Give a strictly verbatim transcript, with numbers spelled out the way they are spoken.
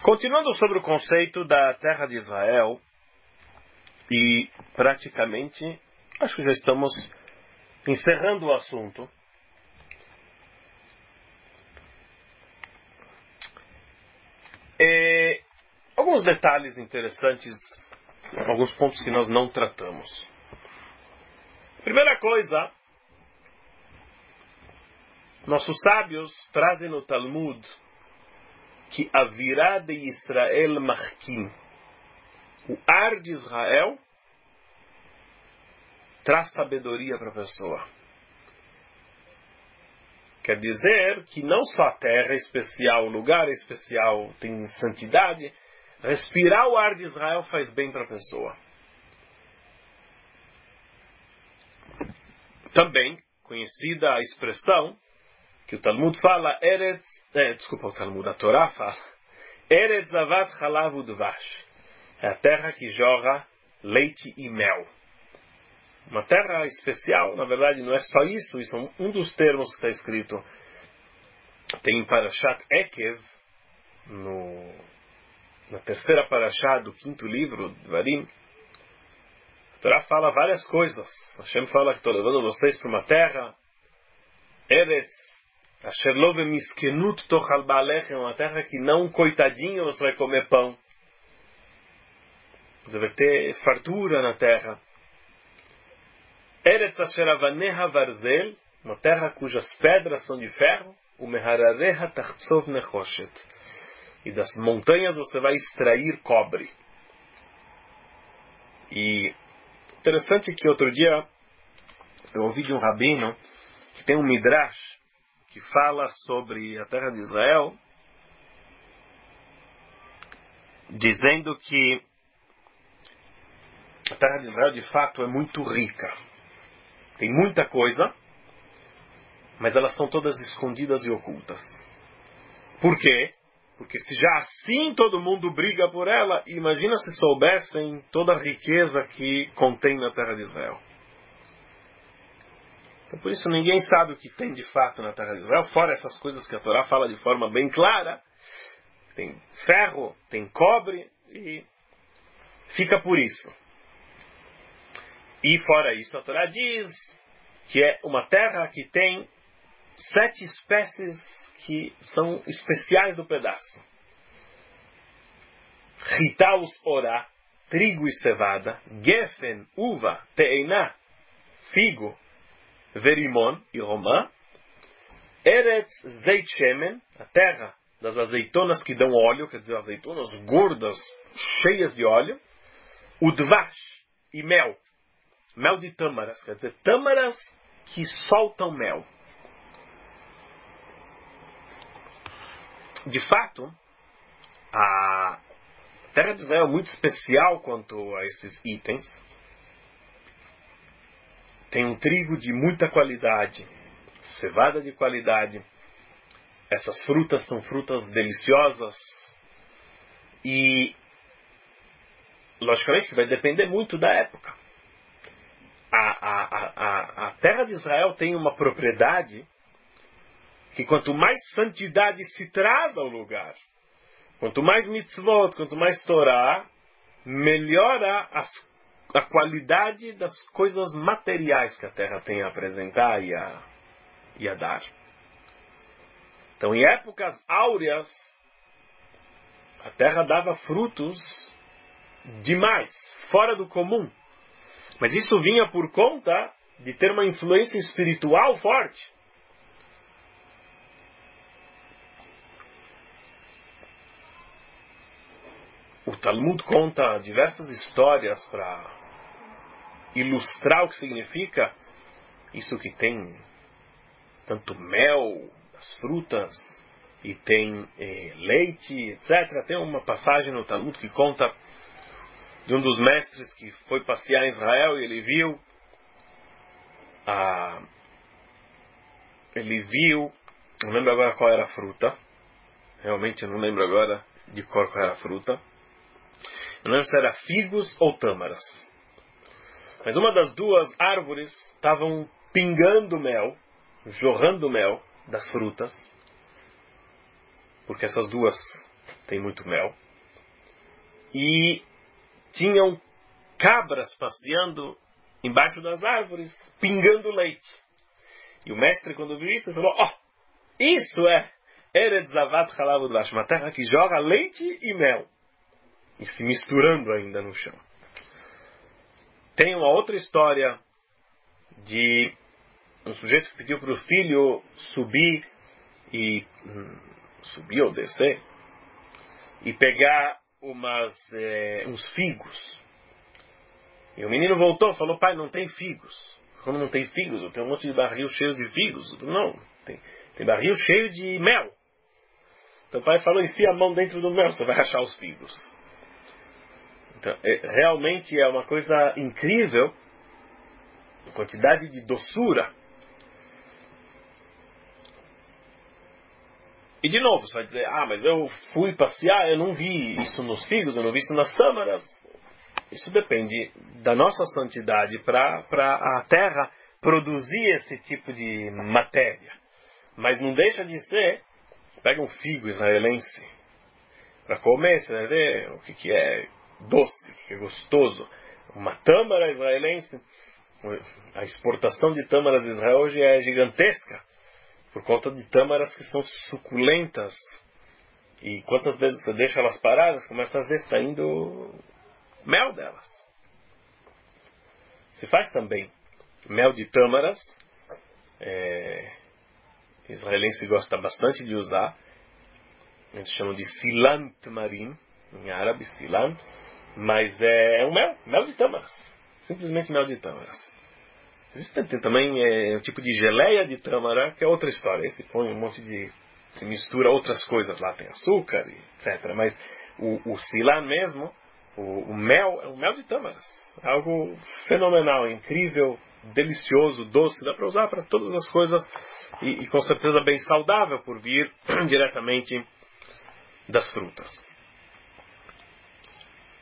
Continuando sobre o conceito da terra de Israel, e praticamente, acho que já estamos encerrando o assunto. É, alguns detalhes interessantes, alguns pontos que nós não tratamos. Primeira coisa, nossos sábios trazem no Talmud que a virá de Israel marquim, o ar de Israel, traz sabedoria para a pessoa. Quer dizer que não só a terra é especial, o lugar é especial, tem santidade, respirar o ar de Israel faz bem para a pessoa. Também conhecida a expressão que o Talmud fala, Eretz, é, desculpa, o Talmud, a Torá fala, Eretz zavat chalav udvash, é a terra que jorra leite e mel. Uma terra especial, na verdade, não é só isso, isso é um dos termos que está escrito. Tem em Parashat Ekev, no, na terceira Parashá do quinto livro, Dvarim, a Torá fala várias coisas. Hashem fala que estou levando vocês para uma terra, Eretz, Asher lo bemiskenut tochal ba'alechem, uma terra que não, coitadinho, você vai comer pão. Você vai ter fartura na terra. Eretz asher avaneha varzel, uma terra cujas pedras são de ferro, o meharareha tachtzov nechoshet, e das montanhas você vai extrair cobre. E interessante que outro dia eu ouvi de um rabino que tem um midrash que fala sobre a terra de Israel, dizendo que a terra de Israel de fato é muito rica. Tem muita coisa, mas elas são todas escondidas e ocultas. Por quê? Porque se já assim todo mundo briga por ela, imagina se soubessem toda a riqueza que contém na terra de Israel. Então por isso ninguém sabe o que tem de fato na terra de Israel, fora essas coisas que a Torá fala de forma bem clara. Tem ferro, tem cobre, e fica por isso. E fora isso, a Torá diz que é uma terra que tem sete espécies que são especiais do pedaço. Chitaus orá, trigo e cevada, gefen, uva, te'ená, figo, verimon e romã, eretz zeit shemen, a terra das azeitonas que dão óleo, quer dizer, azeitonas gordas, cheias de óleo, udvash e mel. Mel de tâmaras, quer dizer, tâmaras que soltam mel. De fato, a terra de Israel é muito especial quanto a esses itens. Tem um trigo de muita qualidade, cevada de qualidade. Essas frutas são frutas deliciosas. E, logicamente, vai depender muito da época. A, a, a, a terra de Israel tem uma propriedade que quanto mais santidade se traz ao lugar, quanto mais mitzvot, quanto mais Torá, melhora as, a qualidade das coisas materiais que a terra tem a apresentar e a, e a dar. Então, em épocas áureas, a terra dava frutos demais, fora do comum. Mas isso vinha por conta de ter uma influência espiritual forte. O Talmud conta diversas histórias para ilustrar o que significa isso que tem tanto mel, as frutas, e tem eh, leite, etcétera. Tem uma passagem no Talmud que conta de um dos mestres que foi passear em Israel e ele viu a, ele viu, não lembro agora qual era a fruta, realmente eu não lembro agora de qual era a fruta, eu não lembro se era figos ou tâmaras, mas uma das duas árvores estavam pingando mel, jorrando mel das frutas, porque essas duas tem muito mel. E tinham cabras passeando embaixo das árvores, pingando leite. E o mestre, quando viu isso, falou, ó, oh, isso é Eretz Zavat Halav Udvash, uma terra que joga leite e mel. E se misturando ainda no chão. Tem uma outra história de um sujeito que pediu para o filho subir e hum, subir ou descer e pegar umas, é, uns figos. E o menino voltou e falou, pai, não tem figos. Como não tem figos? Eu tenho um monte de barril cheio de figos. Não, tem, tem barril cheio de mel. Então o pai falou, enfia a mão dentro do mel, você vai achar os figos. Então, é, realmente é uma coisa incrível a quantidade de doçura. E de novo, você vai dizer, ah, mas eu fui passear, eu não vi isso nos figos, eu não vi isso nas tâmaras. Isso depende da nossa santidade para a terra produzir esse tipo de matéria. Mas não deixa de ser, pega um figo israelense para comer, você vai ver o que, que é doce, o que é gostoso. Uma tâmara israelense, a exportação de tâmaras de Israel hoje é gigantesca, por conta de tâmaras que são suculentas. E quantas vezes você deixa elas paradas, começa a ver saindo mel delas. Se faz também mel de tâmaras. É, israelense gosta bastante de usar. Eles chamam de silan tamarim, em árabe, silan. Mas é, é um mel, mel de tâmaras. Simplesmente mel de tâmaras. Existe tem também é, um tipo de geleia de tâmara, que é outra história. Esse põe um monte de... se mistura outras coisas lá, tem açúcar, etcétera. Mas o, o silan mesmo, o, o mel, é um mel de tâmaras. É algo fenomenal, incrível, delicioso, doce. Dá para usar para todas as coisas e, e com certeza bem saudável por vir diretamente das frutas.